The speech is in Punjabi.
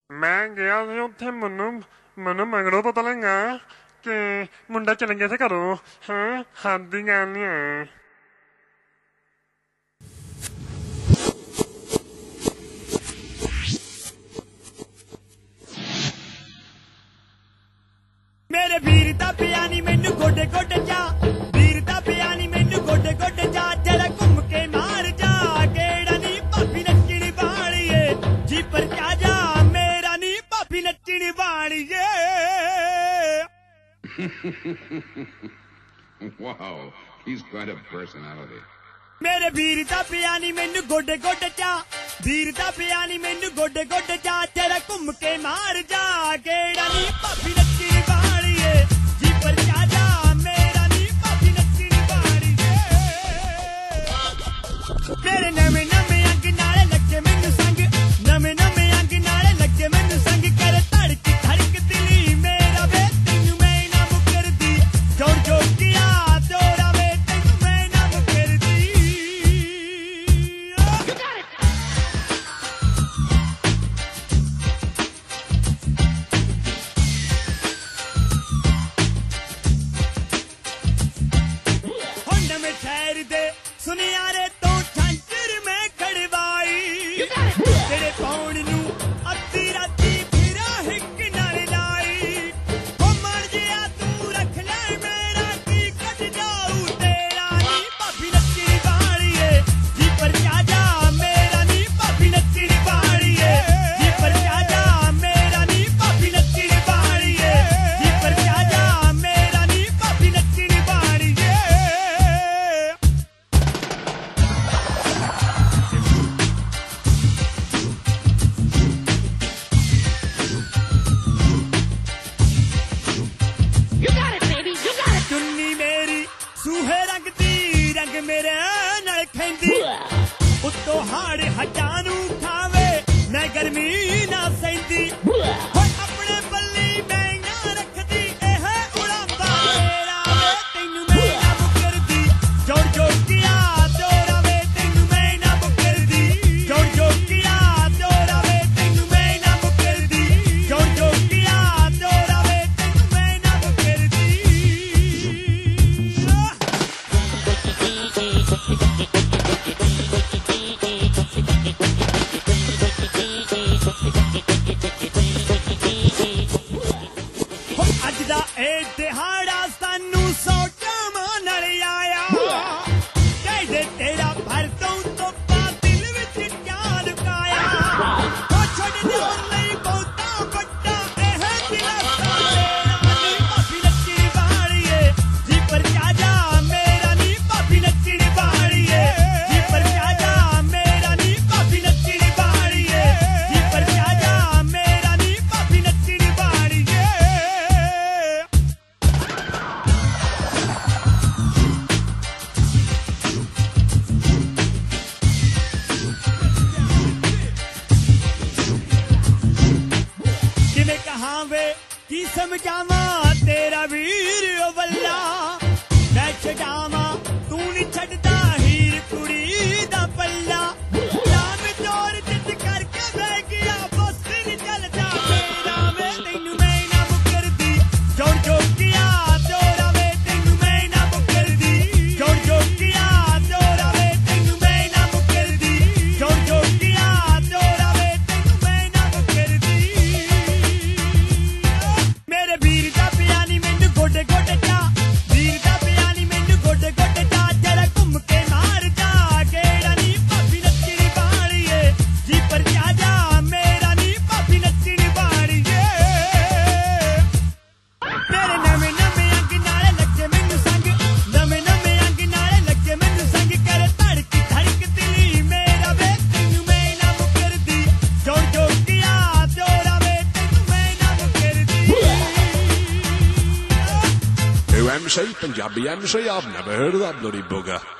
ਮੈਂ ਗਿਆ ਸੀ ਉੱਥੇ ਮੈਨੂੰ ਮਗਰੋਂ ਪਤਾ ਲੱਗਾ ਕਿ ਮੁੰਡਾ ਚਲ ਗਿਆ ਸੀ ਘਰੋਂ। ਹਾਂ ਹੱਦ ਦੀ ਗੱਲ ਨਹੀਂ ਹੈ। ਮੇਰੇ ਵੀਰ ਦਾ ਪਿਆ ਨੀ ਮੈਨੂੰ ਗੋਡੇ ਗੋਡੇ ਜਾ, ਵੀਰ ਦਾ ਪਿਆ ਨੀ ਮੈਨੂੰ ਗੋਡੇ ਗੋਡੇ ਜਾ, ਜਿਹੜਾ ਘੁੰਮ ਕੇ ਮਾਰ ਜਾ ਗੇੜਾ ਨੀ ਭਾਬੀ ਨੱਚਣੀ ਬਾਣੀਏ ਜੀ ਪਰ ਜਾ ਜਾ ਮੇਰਾ ਨੀ ਭਾਬੀ ਨੱਚਣੀ ਬਾਣੀਏ। Wow, he's quite a personality. ਮੇਰੇ ਵੀਰ ਦਾ ਪਿਆ ਨੀ ਮੈਨੂੰ ਗੋਡੇ ਗੋਡੇ ਜਾ, ਵੀਰ ਦਾ ਪਿਆ ਨੀ ਮੈਨੂੰ ਗੋਡੇ ਗੋਡੇ ਜਾ, ਜਿਹੜਾ ਘੁੰਮ ਕੇ ਮਾਰ ਜਾ ਗੇੜਾ ਨੀ ਭਾਬੀ ਨੱਚਣੀ ਬਾਣੀਏ ਜੀ ਪਰ ਜਾ ਜਾ ਮੇਰਾ ਨੀ ਭਾਬੀ ਨੱਚਣੀ ਬਾਣੀਏ। ਮੇਰੇ ਨਵੇਂ ਨਵੇਂ ਅੰਗ ਨਾਲੇ ਲੱਗੇ ਮੈਨੂੰ ਸੰਗ, ਨਵੇਂ ਨਵੇਂ ਅੰਗ ਨਾਲੇ ਲੱਗੇ ਮੈਨੂੰ ਸੰਗ, ਕਰ ਧੜਕ ਧੜਕ ਦਿਲੀ ਮੇਰਾ ਵੇ ਤੈਨੂੰ ਮੈਂ ਨਾ ਮੁਕਰਦੀ, ਜੋੜ ਜੋੜ ਗਿਆ ਤੋਰਾ ਵੇ ਤੈਨੂੰ ਮੈਂ ਨਾ ਮੁਕਰਦੀ। ਹੁਣ ਨਵੇਂ ਸ਼ਹਿਰ ਦੇ ਸੁਨਿਆਰੇ ਤੋਂ ਝਾਂਜਰ ਮੈਂ ਖੜਵਾਈ, ਤੇਰੇ ਪਾਉਣ ਨੂੰ ਅੱਧੀ ਰਾਤੀ ਫਿਰਾ ਹਿੱਕ ਨਾਲ ਲਾਈ, ਹੋ ਮਰ ਜਿਆ ਤੂੰ ਰੱਖ ਲੈ ਮੇਰਾ ਕੀ ਕੱਢ ਜਾਊ ਤੇਰਾ ਨੀ ਭਾਬੀ ਨੱਚਣੀ ਬਾਣੀਏ ਜੀ ਪਰ ਜਾ ਜਾ ਮੇਰਾ ਨੀ ਭਾਬੀ ਨੱਚਣੀ ਬਾਣੀਏ ਜੀ ਪਰ ਜਾ ਜਾ ਮੇਰਾ ਨੀ ਭਾਬੀ ਨੱਚਣੀ ਬਾਣੀਏ ਜੀ ਪਰ ਜਾ ਜਾ ਮੇਰਾ ਨੀ ਭਾਬੀ ਨੱਚਣੀ ਬਾਣੀਏ। You got it, baby. You got it. ਚੁੰਨੀ ਮੇਰੀ ਸੂਹੇ ਰੰਗ ਦੀ, ਰੰਗ ਮੇਰੇ ਨਾਲ ਖੈਂਦੀ, ਉੱਤੋਂ ਹਾੜ ਹੱਡਾਂ ਨੂੰ ਖਾਵੇ ਮੈਂ ਗਰਮੀ ਨਾ ਸਹਿੰਦੀ, ਹੋਏ ਆਪਣੇ ਪੱਲੀ ਮੈਂ ਨਾ ਰੱਖਦੀ ਇਹ ਉੜਾਂਦਾ ਮੇਰਾ ਵੇ ਤੈਨੂੰ ਮੈਂ ਨਾ ਮੁਕਰਦੀ, ਜੋੜ ਜੋੜ ਗਿਆ ਤੋਰਾ ਵੇ ਤੈਨੂੰ ਮੈਂ ਨਾ ਮੁਕਰਦੀ, ਜੋੜ ਜੋੜ ਗਿਆ ਤੋਰਾ ਵੇ ਤੈਨੂੰ ਮੈਂ ਨਾ ਮੁਕਰਦੀ, ਜੋੜ ਜੋੜ ਗਿਆ ਤੋਰਾ ਵੇ ਤੈਨੂੰ ਮੈਂ ਨਾ ਮੁਕਰਦੀ। ਅੱਜ ਦਾ ਇਹ ਦਿਹਾੜਾ ਸਾਨੂੰ ਸੋਚਾਂ ਨਾਲ ਆਇਆ, ਕਹਿੰਦੇ ਤੇਰਾ ਭਰ ਤੋਂ ਪਾ ਦਿਲ ਵਿੱਚ ਕਿਆ ਲੁਕਾਇਆ, ਉਹ ਛੱਡ ਜਾਣ ਲਈ ਬਹੁਤਾ ਵੱਡਾ ਇਹ ਦਿਲਾਸਾ ਮੇਰਾ ਨੀ ਭਾਬੀ ਨੱਚਣੀ ਬਾਣੀਏ ਜੀ ਪਰ ਜਾ ਜਾ ਮੇਰਾ ਨੀ ਭਾਬੀ ਨੱਚਣੀ ਬਾਣੀਏ ਜੀ ਪਰ ਜਾ ਜਾ ਮੇਰਾ ਨੀ ਭਾਬੀ ਨੱਚਣੀ ਬਾਣੀਏ ਜੀ ਪਰ ਜਾ ਜਾ ਮੇਰਾ ਨੀ ਭਾਬੀ ਨੱਚਣੀ ਬਾਣੀਏ। ਕਿਵੇਂ ਕਹਾਂ ਵੇ ਕੀ ਸਮਝਾਵਾਂ ਤੇਰਾ ਵੀਰ ਓ ਵੱਲਾ, ਮੈਂ ਛਡਾਵਾਂ ਤੂੰ ਨੀ ਛੱਡਦਾ ਹੀਰ ਕੁੜੀ ਦਾ ਪੱਲਾ, ਲਾਮ ਜੋਰ ਜਿੱਤ ਕਰਕੇ ਬਹਿ ਗਿਆ ਬਸ ਨੀ ਚੱਲਦਾ ਮੇਰਾ ਵੇ ਤੈਨੂੰ ਮੈਂ ਨਾ ਮੁਕਰਦੀ, ਜੋੜ ਜੋੜ ਗਿਆ ਤੋਰਾ ਵੇ ਤੈਨੂੰ ਮੈਂ ਨਾ ਮੁਕਰਦੀ, ਜੋੜ ਜੋੜ ਗਿਆ ਤੋਰਾ ਵੇ ਤੈਨੂੰ ਮੈਂ ਨਾ ਮੁਕਰਦੀ, ਜੋੜ ਜੋੜ ਗਿਆ ਤੋਰਾ ਵੇ ਤੈਨੂੰ ਮੈਂ ਨਾ ਮੁਕਰਦੀ। ਮੇਰੇ ਵੀਰ ਦਾ ਪਿਆ ਨੀ ਮੈਨੂੰ ਗੋਡੇ ਗੋਡੇ ਜਾ, ਵੀਰ ਦਾ ਪਿਆ ਨੀ ਮੈਨੂੰ ਗੋਡੇ ਗੋਡੇ ਜਾ, ਜਿਹੜਾ ਘੁੰਮ ਕੇ ਮਾਰ ਜਾ ਗੇੜਾ ਨੀ ਭਾਬੀ ਨੱਚਣੀ ਬਾਣੀਏ ਜੀ ਪਰ ਜਾ ਜਾ ਮੇਰਾ ਨੀ ਭਾਬੀ ਨੱਚਣੀ ਬਾਣੀਏ। ਮੇਰੇ ਨਵੇਂ ਨਵੇਂ ਅੰਗ ਨਾਲੇ ਲੱਗੇ ਮੈਨੂੰ ਸੰਗ, ਨਵੇਂ ਨਵੇਂ ਅੰਗ ਨਾਲੇ ਲੱਗੇ ਮੈਨੂੰ ਸੰਗ, ਕਰ ਧੜਕ ਧੜਕ ਦਿਲੀ ਮੇਰਾ ਵੇ ਤੈਨੂੰ ਮੈਂ ਨਾ ਮੁਕਰਦੀ, ਜੋੜ ਜੋੜ ਗਿਆ ਤੋਰਾ ਵੇ ਤੈਨੂੰ ਮੈਂ ਨਾ ਮੁਕਰਦੀ। Who MC? Punjabi MC? I've never heard of that bloody bugger.